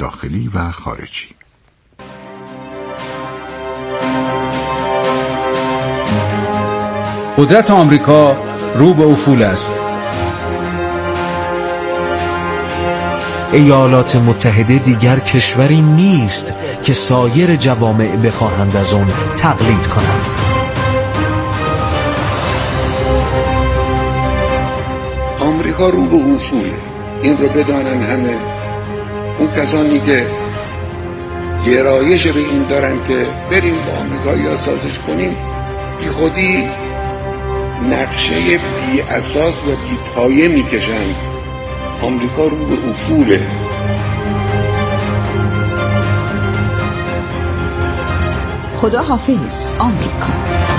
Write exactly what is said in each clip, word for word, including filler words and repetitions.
داخلی و خارجی. قدرت آمریکا رو به افول است. ایالات متحده دیگر کشوری نیست که سایر جوامع بخواهند از آن تقلید کنند. آمریکا رو به افول، این رو بدانن همه. اون کسانی که گرایش به این دارن که بریم با آمریکا یا سازش کنیم، بی خودی نقشه بی اساس و بی پایه میکشند. آمریکا رو به افوله. خدا حافظ آمریکا.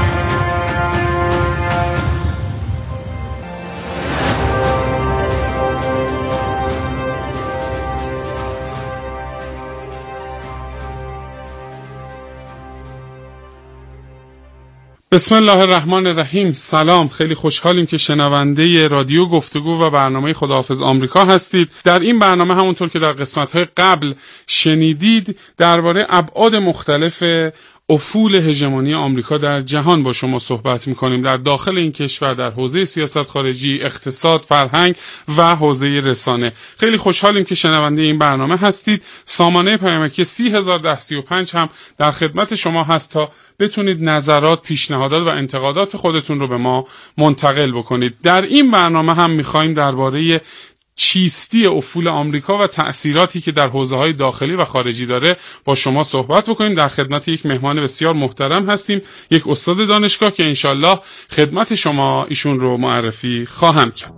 بسم الله الرحمن الرحیم. سلام، خیلی خوشحالیم که شنونده رادیو گفتگو و برنامه خداحافظ آمریکا هستید. در این برنامه همونطور که در قسمت‌های قبل شنیدید درباره ابعاد مختلف افول هژمونی آمریکا در جهان با شما صحبت می‌کنیم، در داخل این کشور، در حوزه سیاست خارجی، اقتصاد، فرهنگ و حوزه رسانه. خیلی خوشحالیم که شنونده این برنامه هستید. سامانه پیامکی سی هزار و ده سی و پنج هم در خدمت شما هست تا بتونید نظرات، پیشنهادات و انتقادات خودتون رو به ما منتقل بکنید. در این برنامه هم می‌خوایم درباره چیستی افول آمریکا و تأثیراتی که در حوزه‌های داخلی و خارجی داره با شما صحبت بکنیم. در خدمت یک مهمان بسیار محترم هستیم، یک استاد دانشگاه که انشالله خدمت شما ایشون رو معرفی خواهم کرد.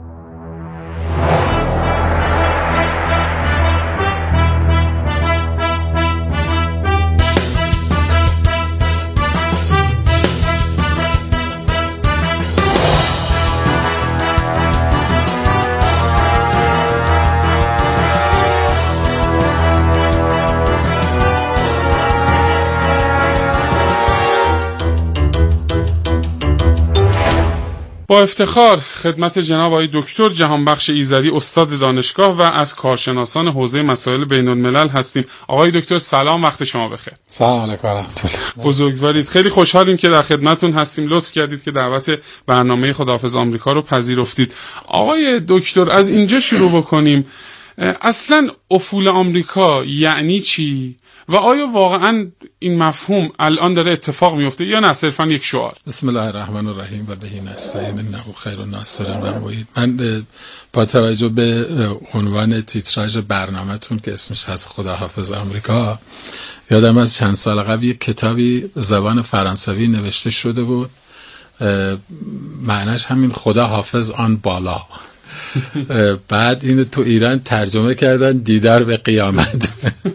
با افتخار خدمت جناب آقای دکتر جهانبخش ایزدی استاد دانشگاه و از کارشناسان حوزه مسائل بین الملل هستیم. آقای دکتر سلام، وقت شما بخیر. سلام علیکم و رحمت الله. بزرگوارید. خیلی خوشحالیم که در خدمتتون هستیم. لطف کردید که دعوت برنامه خداحافظ آمریکا رو پذیرفتید. آقای دکتر از اینجا شروع بکنیم. اصلا افول آمریکا یعنی چی؟ و آیا واقعا این مفهوم الان داره اتفاق میفته یا نه صرفا یک شعار؟ بسم الله الرحمن الرحیم و بهی نستعین انه خیر الناصرین و معین. من با توجه به عنوان تیتراژ برنامه‌تون که اسمش هست خداحافظ آمریکا، یادم از چند سال قبل یک کتابی زبان فرانسوی نوشته شده بود، معناش همین خدا حافظ آن بالا. بعد اینو تو ایران ترجمه کردن دیدار به قیامت.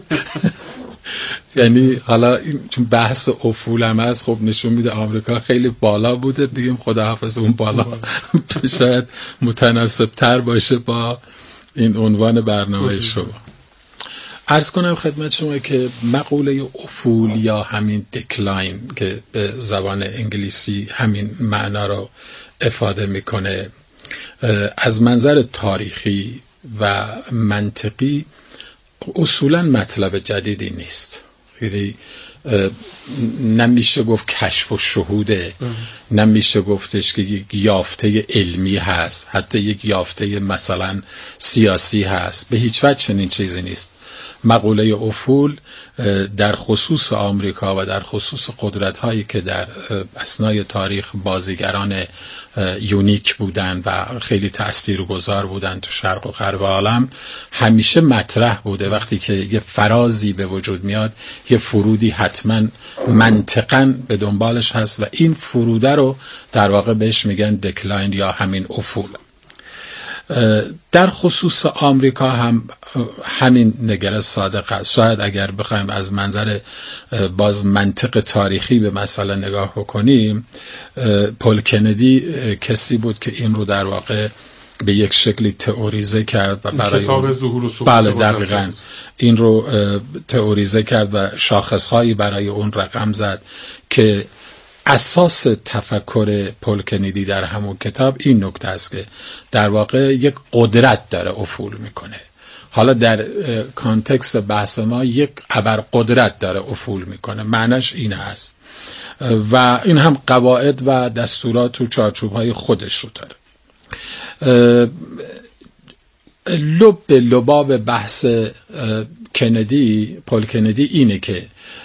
یعنی حالا چون بحث افول هم هست، خب نشون میده آمریکا خیلی بالا بوده، بگیم خداحافظ اون بالا شاید متناسب تر باشه با این عنوان برنامه شما. عرض کنم خدمت شما که مقوله افول یا همین دکلاین که به زبان انگلیسی همین معنا رو افاده میکنه، از منظر تاریخی و منطقی اصولا مطلب جدیدی نیست. یعنی نمیشه گفت کشف و شهوده، نمیشه گفتش که یک یافته علمی هست، حتی یک یافته مثلا سیاسی هست، به هیچ وجه چنین چیزی نیست. مقوله افول در خصوص آمریکا و در خصوص قدرت‌هایی که در اثنای تاریخ بازیگران یونیک بودن و خیلی تاثیرگذار بودن تو شرق و غرب عالم همیشه مطرح بوده. وقتی که یه فرازی به وجود میاد، یه فرودی حتما منطقاً به دنبالش هست و این فروده رو در واقع بهش میگن دکلاین یا همین افول. در خصوص آمریکا هم همین نگره صادق است. شاید اگر بخوایم از منظر باز منطق تاریخی به مسئله نگاه بکنیم، پل کندی کسی بود که این رو در واقع به یک شکلی تئوریزه کرد و برای کتاب ظهور و سقوط، بله دقیقاً این رو تئوریزه کرد و شاخصهایی برای اون رقم زد که اساس تفکر پل کندی در همون کتاب این نکته است که در واقع یک قدرت داره افول میکنه. حالا در کانتکست بحث ما یک ابرقدرت داره افول میکنه، معناش این هست و این هم قواعد و دستورات و چارچوب‌های خودش رو داره. لب لباب بحث کندی، پل کندی اینه که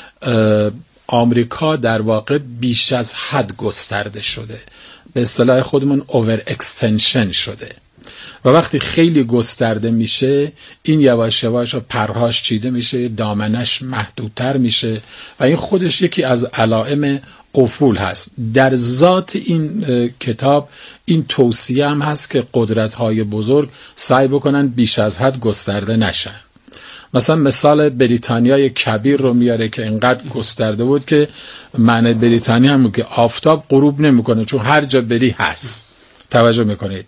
آمریکا در واقع بیش از حد گسترده شده، به اصطلاح خودمون اوور اکستنشن شده و وقتی خیلی گسترده میشه این یواش یواش پرهاش چیده میشه، دامنش محدودتر میشه و این خودش یکی از علائم افول هست. در ذات این کتاب این توصیه هم هست که قدرت‌های بزرگ سعی بکنن بیش از حد گسترده نشن. مثلا مثال بریتانیای کبیر رو میاره که اینقدر گسترده بود که معنی بریتانیا هم که آفتاب غروب نمیکنه چون هر جا بری هست. توجه میکنید؟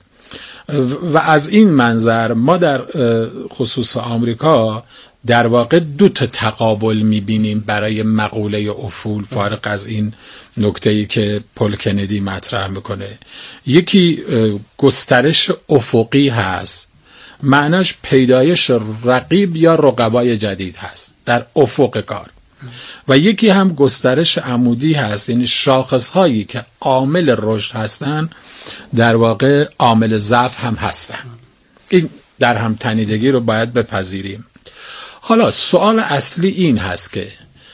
و از این منظر ما در خصوص آمریکا در واقع دو تا تقابل میبینیم برای مقوله افول، فارق از این نکته‌ای که پل کندی مطرح میکنه. یکی گسترش افقی هست، معناش پیدایش رقیب یا رقبای جدید هست در افق کار، و یکی هم گسترش عمودی هست، یعنی شاخص هایی که عامل رشد هستن در واقع عامل ضعف هم هستن. این در هم تنیدگی رو باید بپذیریم. حالا سوال اصلی این هست که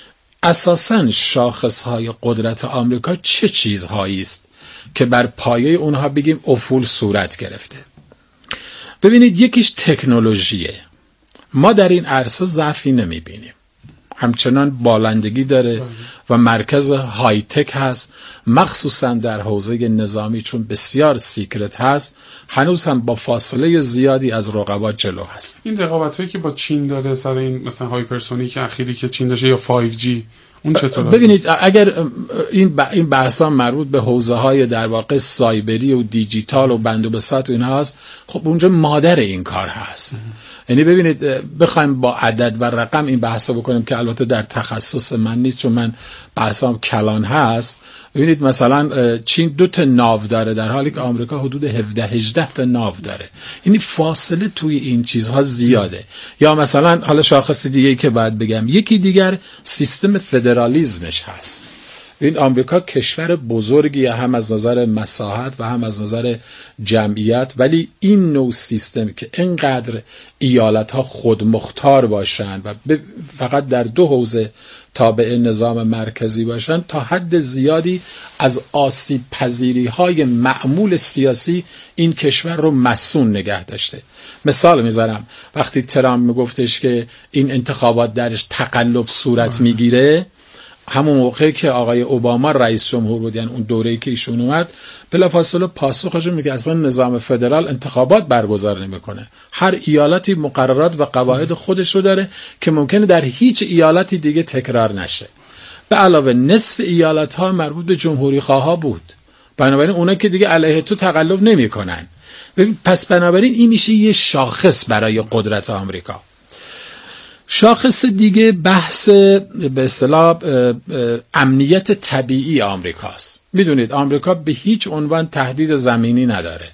اساساً شاخص های قدرت آمریکا چه چیزهایی است که بر پایه اونها بگیم افول صورت گرفته؟ ببینید، یکیش تکنولوژیه. ما در این عرصه ضعفی نمیبینیم، همچنان بالندگی داره و مرکز های تک هست، مخصوصا در حوزه نظامی چون بسیار سیکرت هست، هنوز هم با فاصله زیادی از رقبا جلو هست. این رقابت هایی که با چین داره سر این مثلا هایپرسونیک اخیری که چین داشته یا فایو جی، اون چطوره؟ ببینید، اگر این این بحثا مربوط به حوزه های در واقع سایبری و دیجیتال و بند و بساط و اینها هست، خب اونجا مادر این کار هست. یعنی ببینید، بخوایم با عدد و رقم این بحثا بکنیم که البته در تخصص من نیست چون من بحثام کلان هست. ببینید مثلا چین دو تا ناو داره در حالی که آمریکا حدود هفده هجده تا ناو داره، یعنی فاصله توی این چیزها زیاده. یا مثلا حالا شاخص دیگه‌ای که باید بگم، یکی دیگر سیستم فدرالیسمش هست. این آمریکا کشور بزرگی هم از نظر مساحت و هم از نظر جمعیت، ولی این نوع سیستم که اینقدر ایالت‌ها خودمختار باشن و فقط در دو حوزه تابع نظام مرکزی باشن، تا حد زیادی از آسیب پذیری های معمول سیاسی این کشور رو مصون نگه داشته. مثال میذارم، وقتی ترامپ میگفتش که این انتخابات درش تقلب صورت میگیره، همون موقعی که آقای اوباما رئیس جمهور بود، یعنی اون دوره‌ای که ایشون اومد، بلافاصله پاسخش میگه اصلا نظام فدرال انتخابات برگزار نمیکنه. هر ایالتی مقررات و قواعد خودش رو داره که ممکنه در هیچ ایالتی دیگه تکرار نشه. به علاوه نصف ایالت‌ها مربوط به جمهوری خواها بود، بنابراین اونا که دیگه علیه تو تقلب نمیکنن. پس بنابراین این میشه یه شاخص برای قدرت آمریکا. شاخص دیگه بحث به اصطلاح امنیت طبیعی آمریکاست. میدونید آمریکا به هیچ عنوان تهدید زمینی نداره،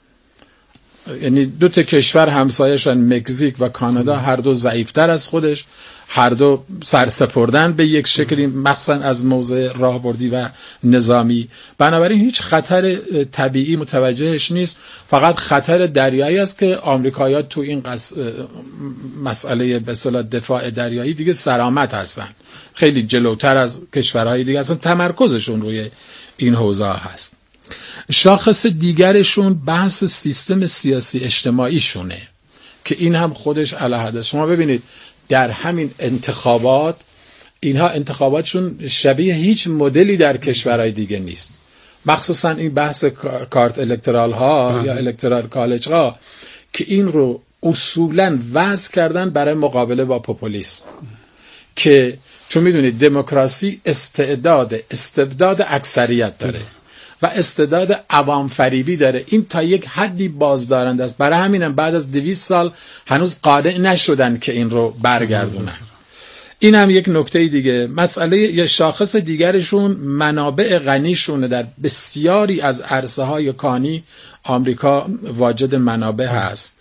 یعنی دو تا کشور همسایه‌شون مکزیک و کانادا هر دو ضعیف‌تر از خودش، هر دو سرسپردن به یک شکلی، مخصوصا از موضع راهبردی و نظامی. بنابراین هیچ خطر طبیعی متوجهش نیست، فقط خطر دریایی است که آمریکایی‌ها تو این قص... مسئله به اصطلاح دفاع دریایی دیگه سرآمد هستن، خیلی جلوتر از کشورهای دیگه هستن، تمرکزشون روی این حوزه هست. شاخص دیگرشون بحث سیستم سیاسی اجتماعی شونه که این هم خودش علیه. شما ببینید در همین انتخابات، اینها انتخاباتشون شبیه هیچ مدلی در کشورهای دیگه نیست، مخصوصا این بحث کارت الکترال ها یا الکترال کالج ها که این رو اصولاً وضع کردن برای مقابله با پوپولیسم، که چون میدونید دموکراسی استعداد استبداد اکثریت داره و استعداد عوام فریبی داره. این تا یک حدی بازدارنده است، برای همینم بعد از دویست سال هنوز قادر نشدن که این رو برگردونن. این هم یک نکته دیگه. مسئله یا شاخص دیگرشون منابع غنیشونه. در بسیاری از عرصه های کانی آمریکا واجد منابع هست.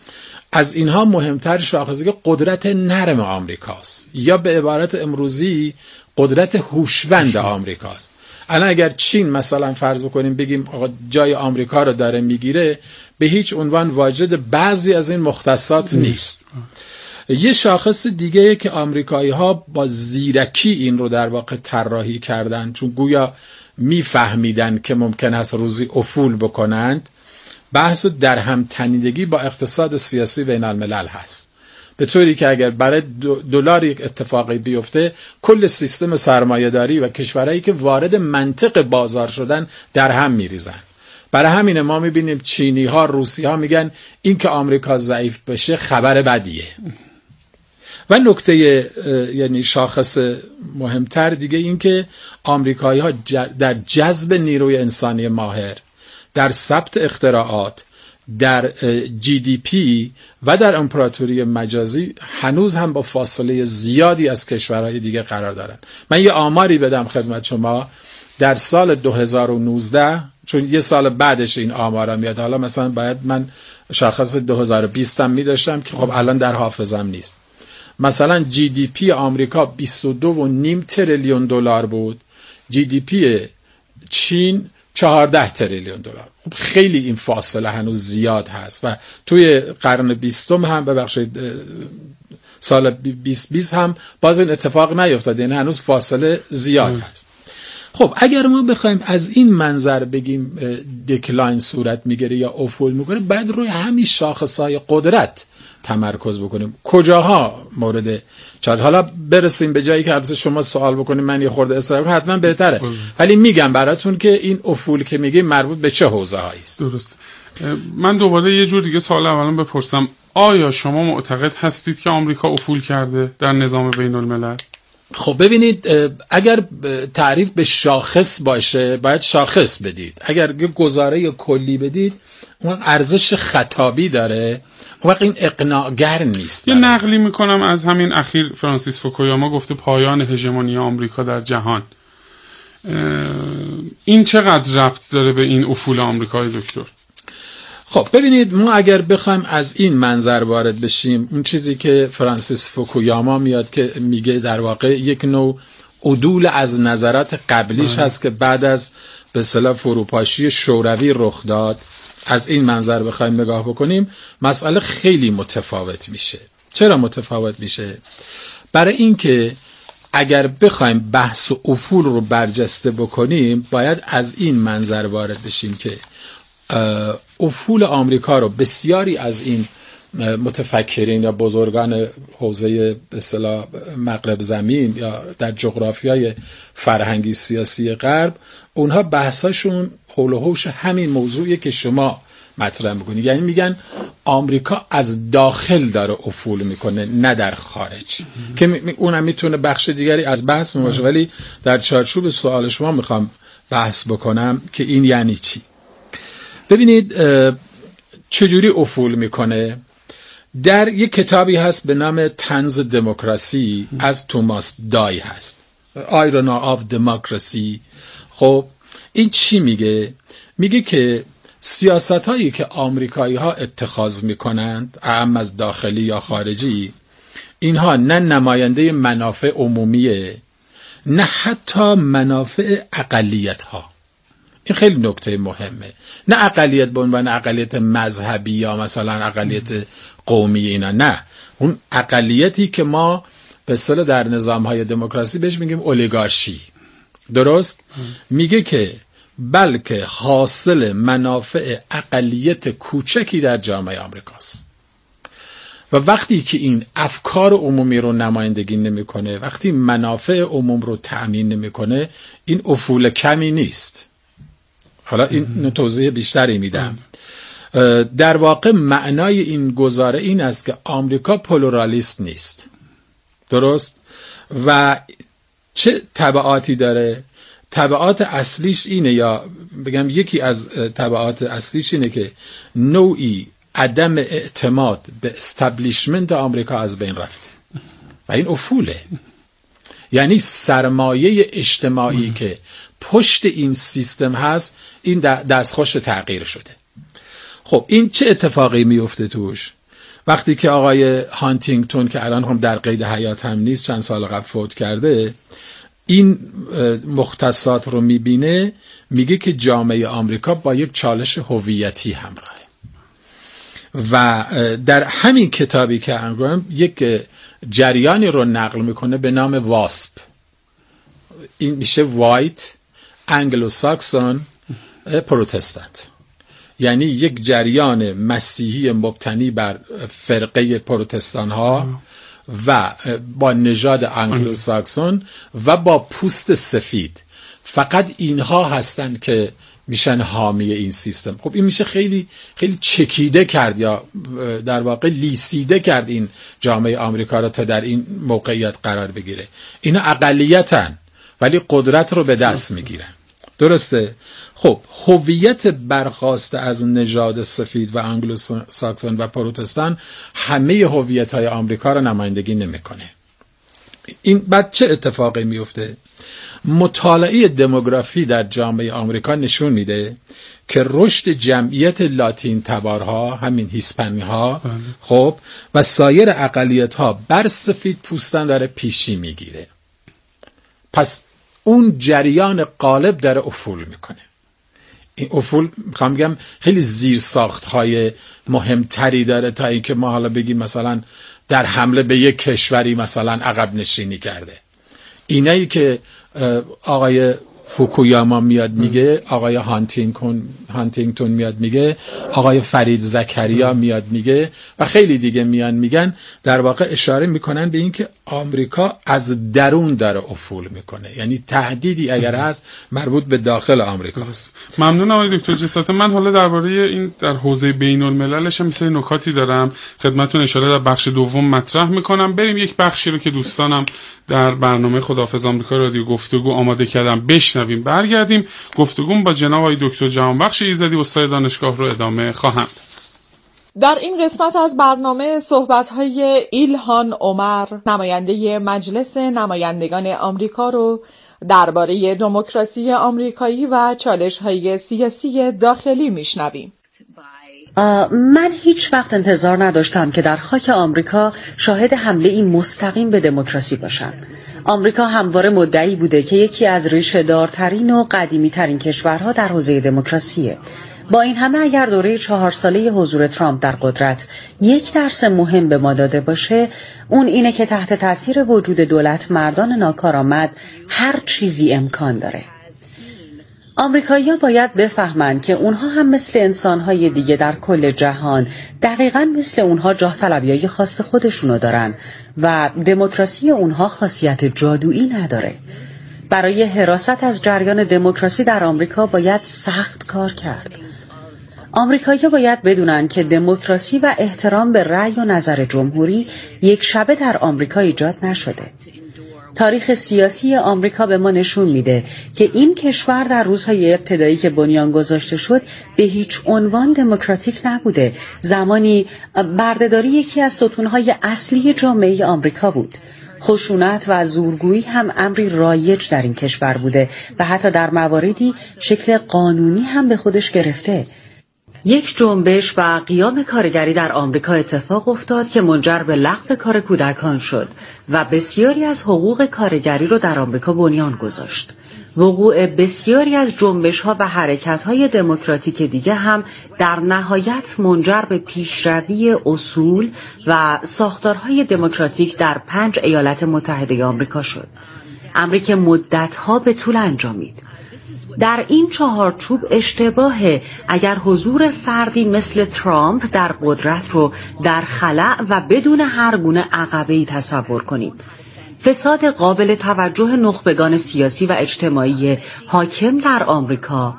از اینها مهمتر شاخصه قدرت نرم آمریکاست، یا به عبارت امروزی قدرت هوشمند آمریکاست. الان اگر چین مثلا فرض بکنیم بگیم آقا جای آمریکا رو داره میگیره، به هیچ عنوان واجد بعضی از این مختصات نیست. یه شاخص دیگه که آمریکایی ها با زیرکی این رو در واقع طراحی کردن، چون گویا میفهمیدن که ممکن است روزی افول بکنند، بحث در هم تنیدگی با اقتصاد سیاسی بین الملل هست، به طوری که اگر برای دلار یک اتفاقی بیفته کل سیستم سرمایه‌داری و کشورهایی که وارد منطق بازار شدن در هم میریزن. برای همین ما میبینیم چینی ها، روسی ها میگن این که آمریکا ضعیف بشه خبر بدیه. و نکته یعنی شاخص مهمتر دیگه این که آمریکایی ها در جذب نیروی انسانی ماهر، در ثبت اختراعات، در جی دی پی و در امپراتوری مجازی هنوز هم با فاصله زیادی از کشورهای دیگه قرار دارن. من یه آماری بدم خدمت شما. در سال دو هزار و نوزده، چون یه سال بعدش این آمارا میاد، حالا مثلا باید من شاخص دو هزار و بیست هم میداشتم که خب الان در حافظم نیست. مثلا جی دی پی آمریکا بیست و دو و نیم تریلیون دلار بود، جی دی پی چین چهارده تریلیون دلار. خب خیلی این فاصله هنوز زیاد هست و توی قرن بیستم هم ببخشید سال بیست بیست هم باز این اتفاق نیفتاد، یعنی هنوز فاصله زیاد ام. هست. خب اگر ما بخوایم از این منظر بگیم دکلاین صورت میگیره یا افول میکنه، باید روی همین شاخصهای قدرت تمرکز بکنیم. کجاها مورد چالش؟ حالا برسیم به جایی که البته شما سوال بکنیم من یه خورده اصرار کنم، حتما بهتره، ولی میگم براتون که این افول که میگیم مربوط به چه حوزه‌هایی است. درست. من دوباره یه جور دیگه سوال اولا بپرسم، آیا شما معتقد هستید که آمریکا افول کرده در نظام بین الملل؟ خب ببینید، اگر تعریف به شاخص باشه باید شاخص بدید، اگر یه گزاره کلی بدید اون ارزش خطابی داره، اون وقت این اقناعگر نیست. یه نقلی میکنم از همین اخیر فرانسیس فوکویاما گفته پایان هژمونی آمریکا در جهان. این چقدر ربط داره به این افول آمریکای دکتر؟ خب ببینید، ما اگر بخوایم از این منظر وارد بشیم، اون چیزی که فرانسیس فوکویاما میاد که میگه در واقع یک نوع عدول از نظرات قبلیش هست که بعد از به اصطلاح فروپاشی شوروی رخ داد، از این منظر بخوایم نگاه بکنیم مسئله خیلی متفاوت میشه. چرا متفاوت میشه؟ برای اینکه اگر بخوایم بحث و افول رو برجسته بکنیم باید از این منظر وارد بشیم که افول آمریکا رو بسیاری از این متفکرین یا بزرگان حوزه به اصطلاح مغرب زمین یا در جغرافیای فرهنگی سیاسی غرب، اونها بحثاشون حول و حوش همین موضوعیه که شما مطرح میکنید. یعنی میگن آمریکا از داخل داره افول میکنه نه در خارج، که اونم میتونه بخش دیگری از بحث باشه، ولی در چارچوب سوال شما میخوام بحث بکنم که این یعنی چی. ببینید چجوری افول میکنه. در یک کتابی هست به نام طنز دموکراسی از توماس دای هست، آیرونا آف دموکراسی. خب این چی میگه؟ میگه که سیاست هایی که آمریکایی ها اتخاذ میکنند، اهم از داخلی یا خارجی، اینها نه نماینده منافع عمومیه نه حتی منافع اقلیت ها. این خیلی نکته مهمه. نه اقلیت به عنوان اقلیت مذهبی یا مثلا اقلیت قومی، اینا نه. اون اقلیتی که ما به اصطلاح در نظام‌های دموکراسی بهش میگیم اولیگارشی. درست؟ میگه که بلکه حاصل منافع اقلیت کوچکی در جامعه آمریکاست. و وقتی که این افکار عمومی رو نمایندگی نمیکنه، وقتی منافع عموم رو تأمین نمیکنه، این افول کمی نیست. حالا این توضیح بیشتری میدم. در واقع معنای این گزاره این است که آمریکا پلورالیست نیست. درست؟ و چه تبعاتی داره؟ تبعات اصلیش اینه، یا بگم یکی از تبعات اصلیش اینه که نوعی عدم اعتماد به استبلیشمنت آمریکا از بین رفته و این افوله. یعنی سرمایه اجتماعی که پشت این سیستم هست این دستخوش تغییر شده. خب این چه اتفاقی میفته توش؟ وقتی که آقای هانتینگتون که الان هم در قید حیات هم نیست، چند سال قبل فوت کرده، این مختصات رو میبینه، میگه که جامعه آمریکا با یک چالش هویتی همراهه و در همین کتابی که انگرام یک جریانی رو نقل میکنه به نام واسپ. این میشه وایت انگلو ساکسون پروتستانت، یعنی یک جریان مسیحی مبتنی بر فرقه پروتستان ها و با نژاد انگلو ساکسون و با پوست سفید. فقط اینها هستند که میشن حامی این سیستم. خب این میشه خیلی خیلی چکیده کرد یا در واقع لیسیده کرد این جامعه آمریکا را تا در این موقعیت قرار بگیره. اینا اقلیتن ولی قدرت رو به دست میگیرن. درسته؟ خب هویت برخاسته از نژاد سفید و انگلو ساکسون و پروتستان همه هویت‌های آمریکا را نمایندگی نمیکنه. این بعد چه اتفاقی میفته؟ مطالعه دموگرافی در جامعه آمریکا نشون میده که رشد جمعیت لاتین تبارها، همین هیسپانی ها، خب و سایر اقلیت ها بر سفید پوستان داره پیشی میگیره. پس اون جریان غالب داره افول میکنه. این افول میخوام بگم خیلی زیر ساخت های مهمتری داره تا اینکه ما حالا بگیم مثلا در حمله به یک کشوری مثلا عقب نشینی کرده. اینایی که آقای فوکویاما میاد میگه، آقای هانتینگتون هانتینگتون میاد میگه، آقای فرید زکریا میاد میگه و خیلی دیگه میان میگن، در واقع اشاره میکنن به این که آمریکا از درون داره افول میکنه. یعنی تهدیدی اگر هست مربوط به داخل آمریکا است. ممنون آقای دکتر جسارت. من حالا درباره این در حوزه بین المللش هم مثل نکاتی دارم خدمتتون اشاره در بخش دوم مطرح میکنم. بریم یک بخشی رو که دوستانم در برنامه خداحافظ آمریکا رادیو گفتگو آماده کردم بشنویم، برگردیم گفتگوم با جناب آقای دکتر جهانبخش ایزدی استاد دانشگاه رو ادامه خواهم. در این قسمت از برنامه صحبت‌های ایلهان عمر، نماینده مجلس نمایندگان آمریکا رو درباره دموکراسی آمریکایی و چالش‌های سیاسی داخلی میشنویم. من هیچ وقت انتظار نداشتم که در خاک آمریکا شاهد حمله این مستقیم به دموکراسی باشم. آمریکا همواره مدعی بوده که یکی از ریشه‌دارترین و قدیمی‌ترین کشورها در حوزه دموکراسیه. با این همه اگر دوره چهار ساله حضور ترامپ در قدرت یک درس مهم به ما داده باشه، اون اینه که تحت تاثیر وجود دولت مردان ناکارآمد هر چیزی امکان داره. آمریکایی‌ها باید بفهمن که اونها هم مثل انسان‌های دیگه در کل جهان دقیقاً مثل اونها جاه طلبیای خاص خودشونو دارن و دموکراسی اونها خاصیت جادویی نداره. برای حراست از جریان دموکراسی در آمریکا باید سخت کار کرد. آمریکایی‌ها باید بدونن که دموکراسی و احترام به رأی و نظر جمهوری یک شبه در آمریکا ایجاد نشده. تاریخ سیاسی آمریکا به ما نشون میده که این کشور در روزهای ابتدایی که بنیان گذاشته شد به هیچ عنوان دموکراتیک نبوده. زمانی بردهداری یکی از ستونهای اصلی جامعه آمریکا بود. خشونت و زورگویی هم امری رایج در این کشور بوده و حتی در مواردی شکل قانونی هم به خودش گرفته. یک جنبش و قیام کارگری در آمریکا اتفاق افتاد که منجر به لغو کار کودکان شد و بسیاری از حقوق کارگری رو در آمریکا بنیان گذاشت. وقوع بسیاری از جنبش‌ها و حرکت‌های دموکراتیک دیگه هم در نهایت منجر به پیشروی اصول و ساختارهای دموکراتیک در پنج ایالت متحده آمریکا شد. امری که مدت‌ها به طول انجامید. در این چهارچوب اشتباهه اگر حضور فردی مثل ترامپ در قدرت رو در خلأ و بدون هر گونه عقبه‌ای تصور کنیم. فساد قابل توجه نخبگان سیاسی و اجتماعی حاکم در آمریکا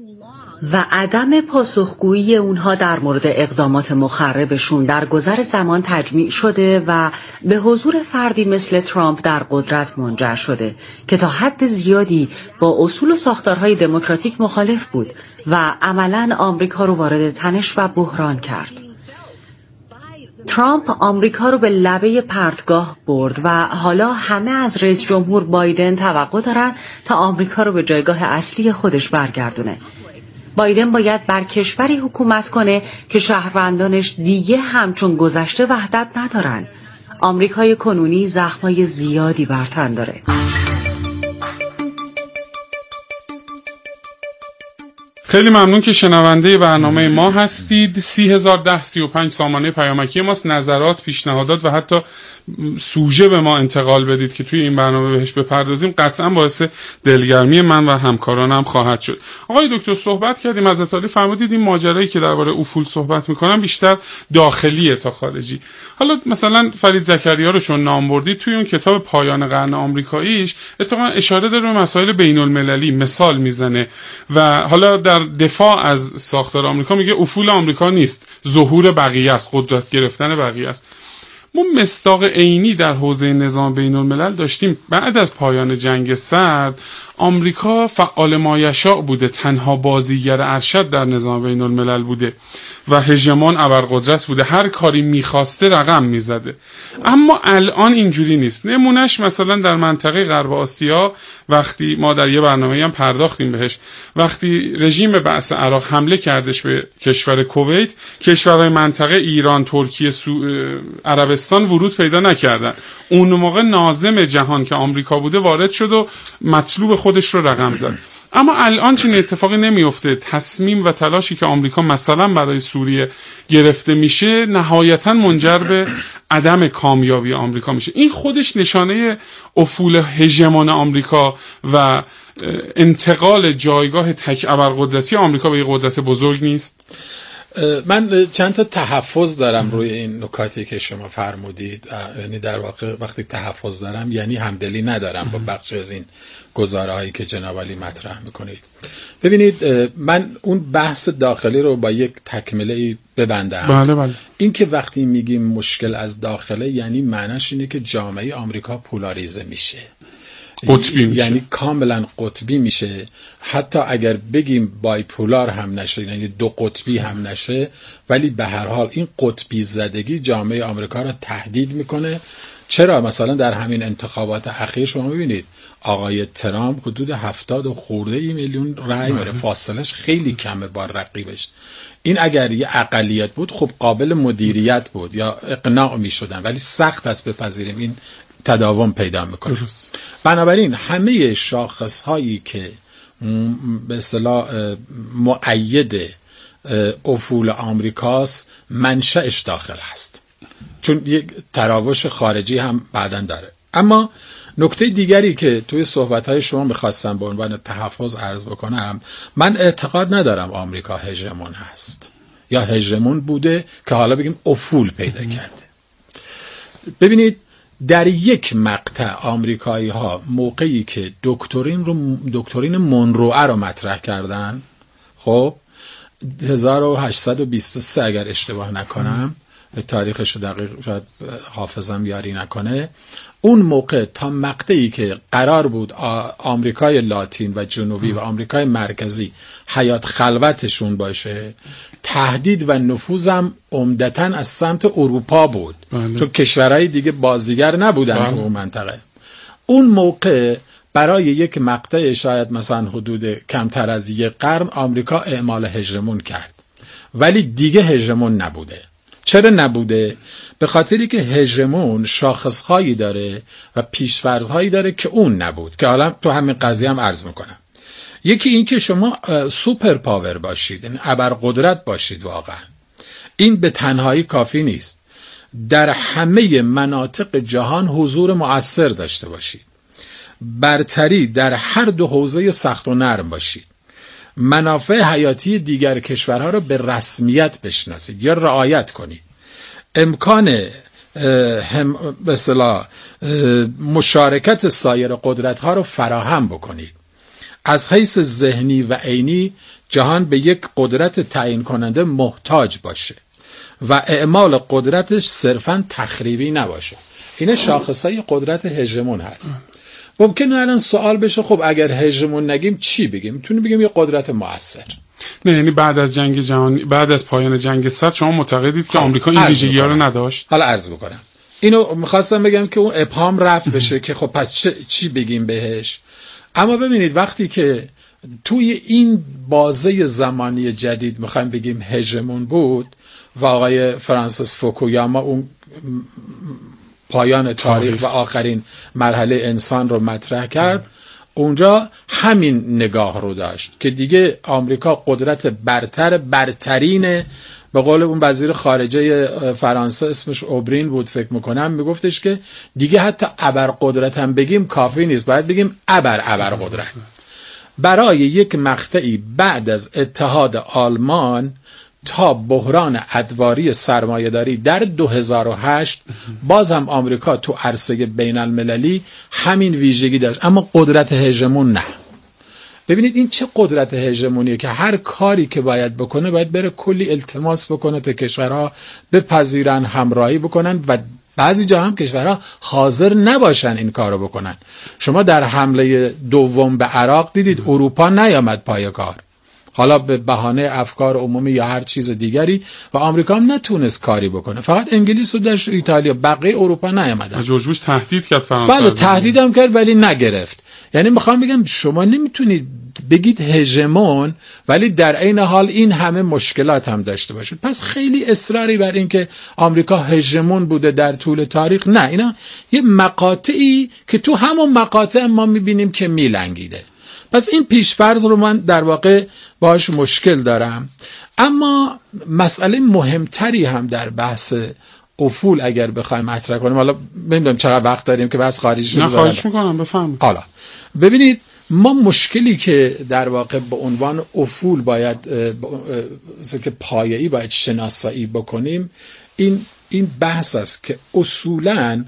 و عدم پاسخگویی اونها در مورد اقدامات مخربشون در گذر زمان تجمیع شده و به حضور فردی مثل ترامپ در قدرت منجر شده که تا حد زیادی با اصول و ساختارهای دموکراتیک مخالف بود و عملاً آمریکا رو وارد تنش و بحران کرد. ترامپ آمریکا رو به لبه پرتگاه برد و حالا همه از رئیس جمهور بایدن توقع دارن تا آمریکا رو به جایگاه اصلی خودش برگردونه. بایدن باید بر کشوری حکومت کنه که شهروندانش دیگه همچون گذشته وحدت ندارن. آمریکای کنونی زخمای زیادی بر تن داره. خیلی ممنون که شنونده برنامه ما هستید. سی هزار ده سی و پنج سامانه پیامکی ماست. نظرات، پیشنهادات و حتی سوژه به ما انتقال بدید که توی این برنامه بهش بپردازیم. قطعا باعث دلگرمی من و همکارانم خواهد شد. آقای دکتر صحبت کردیم از علی، فرمودید این ماجرایی که درباره افول صحبت میکنن بیشتر داخلیه تا خارجی. حالا مثلا فرید زکریا رو چون نام بردید، توی اون کتاب پایان قرن آمریکاییش اتفاقا اشاره داره به مسائل بین المللی، مثال میزنه و حالا در دفاع از ساختار آمریکا میگه افول آمریکا نیست، ظهور بقیه است، قدرت گرفتن بقیه است. ما مصداق عینی در حوزه نظام بین الملل داشتیم. بعد از پایان جنگ سرد آمریکا فعال مایشاء بوده، تنها بازیگر ارشد در نظام بین الملل بوده و هژمون ابرقدرت بوده، هر کاری میخواسته رقم میزده. اما الان اینجوری نیست. نمونهش مثلا در منطقه غرب آسیا، وقتی ما در یه برنامه هم پرداختیم بهش، وقتی رژیم بعث عراق حمله کردش به کشور کویت، کشورهای منطقه ایران، ترکیه، سو... عربستان ورود پیدا نکردن. اون موقع ناظم جهان که آمریکا بوده وارد شد و مطلوب خودش رو رقم زد. اما الان چنین اتفاقی نمیفته. تصمیم و تلاشی که آمریکا مثلا برای سوریه گرفته میشه نهایتا منجر به عدم کامیابی آمریکا میشه. این خودش نشانه افول هژمون آمریکا و انتقال جایگاه تک ابرقدرتی آمریکا به یک قدرت بزرگ نیست. من چند تا تحفظ دارم روی این نکاتی که شما فرمودید. یعنی در واقع وقتی تحفظ دارم یعنی همدلی ندارم با بخش از این گزاره هایی که جناب عالی مطرح میکنید. ببینید من اون بحث داخلی رو با یک تکمله ببندم. بله بله. این که وقتی میگیم مشکل از داخله یعنی معناش اینه که جامعه آمریکا پولاریزه میشه، قطبی میشه، یعنی کاملا قطبی میشه. حتی اگر بگیم بایپولار هم نشه، یعنی دو قطبی هم نشه، ولی به هر حال این قطبی زدگی جامعه آمریکا را تهدید میکنه. چرا؟ مثلا در همین انتخابات اخیر شما میبینید آقای ترامپ حدود هفتاد و خورده ای میلیون رای میاره، فاصلش خیلی کمه با رقیبش. این اگر یه اقلیت بود خب قابل مدیریت بود یا اقناع میشدن، ولی سخت است بپذیریم این تداوم پیدا میکنه. بنابراین همه شاخص هایی که به اصطلاح مؤید افول آمریکاست منشأش داخل هست، چون یک تراوش خارجی هم بعداً داره. اما نکته دیگری که توی صحبت‌های شما می‌خواستم به عنوان تحفظ عرض بکنم، من اعتقاد ندارم آمریکا هژمون هست یا هژمون بوده که حالا بگیم افول پیدا کرده. ببینید در یک مقطع آمریکایی ها موقعی که دکترین رو دکترین مونروه رو مطرح کردن، خب هزار و هشتصد و بیست و سه اگر اشتباه نکنم، تاریخش رو دقیق شاید حافظم یاری نکنه، اون موقع تا مقطعی که قرار بود آمریکای لاتین و جنوبی و آمریکای مرکزی حیات خلوتشون باشه، تهدید و نفوذم عمدتاً از سمت اروپا بود. بله. چون کشورهای دیگه بازیگر نبودن بله. تو اون منطقه. اون موقع برای یک مقطع شاید مثلا حدود کمتر از یک قرن آمریکا اعمال هژمون کرد، ولی دیگه هژمون نبوده. چرا نبوده؟ به خاطری که هژمون شاخصهایی داره و پیش‌فرض‌هایی داره که اون نبود، که حالا تو همین قضیه هم عرض میکنم. یکی این که شما سوپر پاور باشید، یعنی ابرقدرت باشید. واقعا این به تنهایی کافی نیست. در همه مناطق جهان حضور مؤثر داشته باشید، برتری در هر دو حوزه سخت و نرم باشید، منافع حیاتی دیگر کشورها را به رسمیت بشناسید یا رعایت کنید، امکان هم به اصطلاح مشارکت سایر قدرت‌ها را فراهم بکنید. از حیث ذهنی و عینی جهان به یک قدرت تعیین کننده محتاج باشه و اعمال قدرتش صرفاً تخریبی نباشه. این شاخصهای قدرت هژمون هست. ممکنه الان سوال بشه خب اگر هژمون نگیم چی بگیم؟ میتونیم بگیم یه قدرت مؤثر. نه، یعنی بعد از جنگ جهانی، بعد از پایان جنگ سرد شما معتقدید که آمریکا این ویژگی‌ها رو نداشت؟ حالا عرض بکنم. اینو می‌خواستم بگم که اون ابهام رفع بشه که خب پس چی بگیم بهش. اما ببینید وقتی که توی این بازه زمانی جدید میخوایم بگیم هژمون بود و آقای فرانسیس فوکویاما اون پایان تاریخ و آخرین مرحله انسان رو مطرح کرد، اونجا همین نگاه رو داشت که دیگه آمریکا قدرت برتر برترین، به قول اون وزیر خارجه فرانسه اسمش اوبرین بود فکر میکنم، میگفتش که دیگه حتی ابرقدرت هم بگیم کافی نیست، باید بگیم ابر ابرقدرت. برای یک مقطعی بعد از اتحاد آلمان تا بحران ادواری سرمایه‌داری در دو هزار و هشت باز هم آمریکا تو عرصه بین المللی همین ویژگی داشت، اما قدرت هژمون نه. ببینید این چه قدرت هژمونیه که هر کاری که باید بکنه باید بره کلی التماس بکنه تا کشورها بپذیرن، همراهی بکنن و بعضی جا هم کشورها حاضر نباشن این کارو بکنن. شما در حمله دوم به عراق دیدید اروپا نیامد پای کار، حالا به بهانه افکار عمومی یا هر چیز دیگری، و آمریکا هم نتونست کاری بکنه، فقط انگلیس و داشت ایتالیا، بقیه اروپا نیامدن. جورج بوش تهدید کرد فرانسه، بله تهدید هم کرد ولی نگرفت. یعنی میخوام بگم شما نمیتونید بگید هژمون ولی در عین حال این همه مشکلات هم داشته باشید. پس خیلی اصراری بر این که آمریکا هژمون بوده در طول تاریخ، نه، اینا یه مقاطعی که تو همون مقاطع ما میبینیم که میلنگیده. پس این پیشفرض رو من در واقع باهاش مشکل دارم. اما مسئله مهمتری هم در بحث افول اگر بخوایم مطرح کنیم، حالا نمیدونم چقدر وقت داریم که بحث خارجی شو بذارم. نه خواهش میکنم بفهم. حالا ببینید ما مشکلی که در واقع به عنوان افول باید که پایه‌ای باید شناسایی بکنیم این این بحث است که اصولاً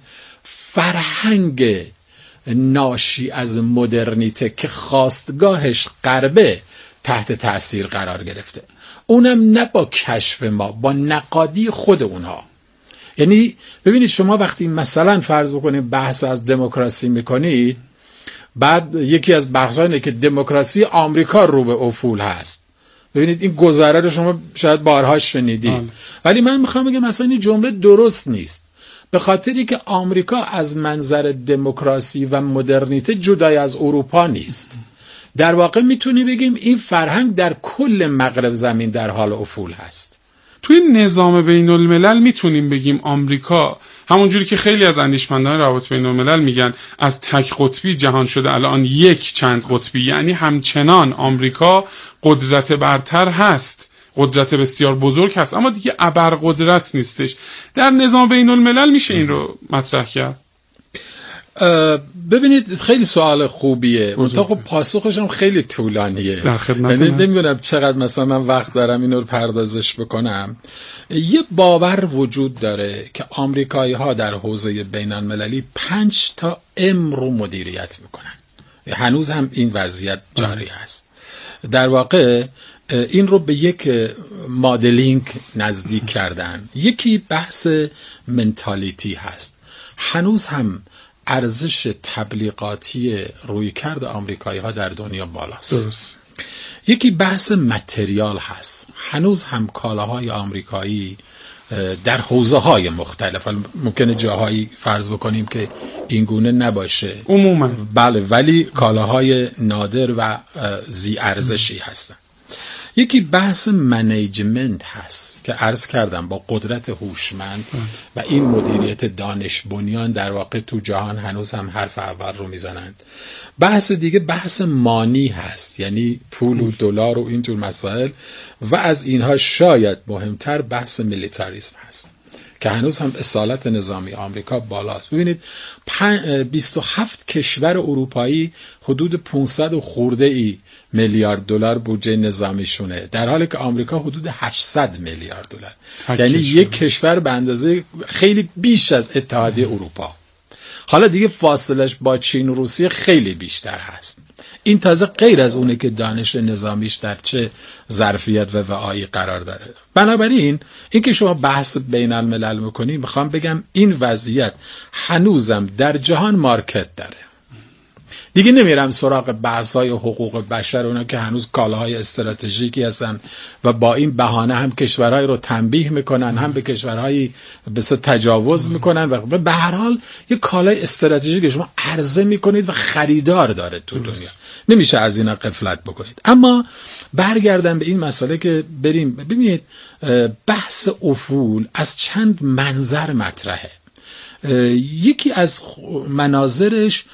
فرهنگ ناشی از مدرنیته که خواستگاهش غربه تحت تأثیر قرار گرفته، اونم نه با کشف ما، با نقادی خود اونها. یعنی ببینید شما وقتی مثلا فرض بکنید بحث از دموکراسی میکنید، بعد یکی از بحث‌ها اینه که دموکراسی آمریکا رو به افول هست. ببینید این گزاره رو شما شاید بارها شنیدید، ولی من میخوام بگم مثلا این جمله درست نیست، به خاطری که آمریکا از منظر دموکراسی و مدرنیته جدای از اروپا نیست. در واقع میتونی بگیم این فرهنگ در کل مغرب زمین در حال افول هست. توی نظام بین الملل میتونیم بگیم آمریکا همونجوری که خیلی از اندیشمندان روابط بین الملل میگن از تک قطبی جهان شده الان یک چند قطبی، یعنی همچنان آمریکا قدرت برتر هست، قدرت بسیار بزرگ هست، اما دیگه ابرقدرت نیستش. در نظام بین الملل میشه این رو مطرح کرد؟ ببینید خیلی سوال خوبیه، منتها خب پاسخش هم خیلی طولانیه، یعنی نمیدونم چقدر مثلا من وقت دارم اینو رو پردازش بکنم. یه باور وجود داره که آمریکایی ها در حوزه بین المللی پنج تا ام رو مدیریت میکنن، هنوز هم این وضعیت جاری هست. در واقع این رو به یک مدلینگ نزدیک کردن. یکی بحث منتالیتی هست، هنوز هم ارزش تبلیغاتی رویکرد آمریکایی ها در دنیا بالاست. درست. یکی بحث متریال هست، هنوز هم کالاهای آمریکایی در حوزه های مختلف، ممکنه جاهایی فرض بکنیم که این گونه نباشه عموما، بله، ولی کالاهای نادر و ذی ارزشی هستن. یکی بحث منیجمنت هست که عرض کردم با قدرت هوشمند و این مدیریت دانش بنیان در واقع تو جهان هنوز هم حرف اول رو میزنند. بحث دیگه بحث مانی هست، یعنی پول و دلار و اینطور مسائل، و از اینها شاید مهمتر بحث میلیتاریسم هست که هنوز هم اصالت نظامی آمریکا بالاست. ببینید بیست و هفت کشور اروپایی حدود پانصد و خورده ای میلیارد دلار بودجه نظامیشونه، در حالی که آمریکا حدود هشتصد میلیارد دلار، یعنی یک کشور به اندازه خیلی بیش از اتحادیه اروپا. حالا دیگه فاصلش با چین و روسیه خیلی بیشتر هست. این تازه غیر از اونه که دانش نظامیش در چه ظرفیت و وعایی قرار داره. بنابراین این که شما بحث بین الملل میکنی، میخوام بگم این وضعیت هنوزم در جهان مارکت داره. دیگه نمیرم سراغ بحث‌های حقوق بشر، اونا که هنوز کالاهای استراتژیکی هستن و با این بهانه هم کشورهای رو تنبیه میکنن، هم به کشورهای بس تجاوز میکنن و به هر حال یه کالای استراتژیک شما عرضه میکنید و خریدار داره تو دنیا، نمیشه از اینا غفلت بکنید. اما برگردم به این مسئله که بریم ببینید بحث افول از چند منظر مطرحه. یکی از مناظرش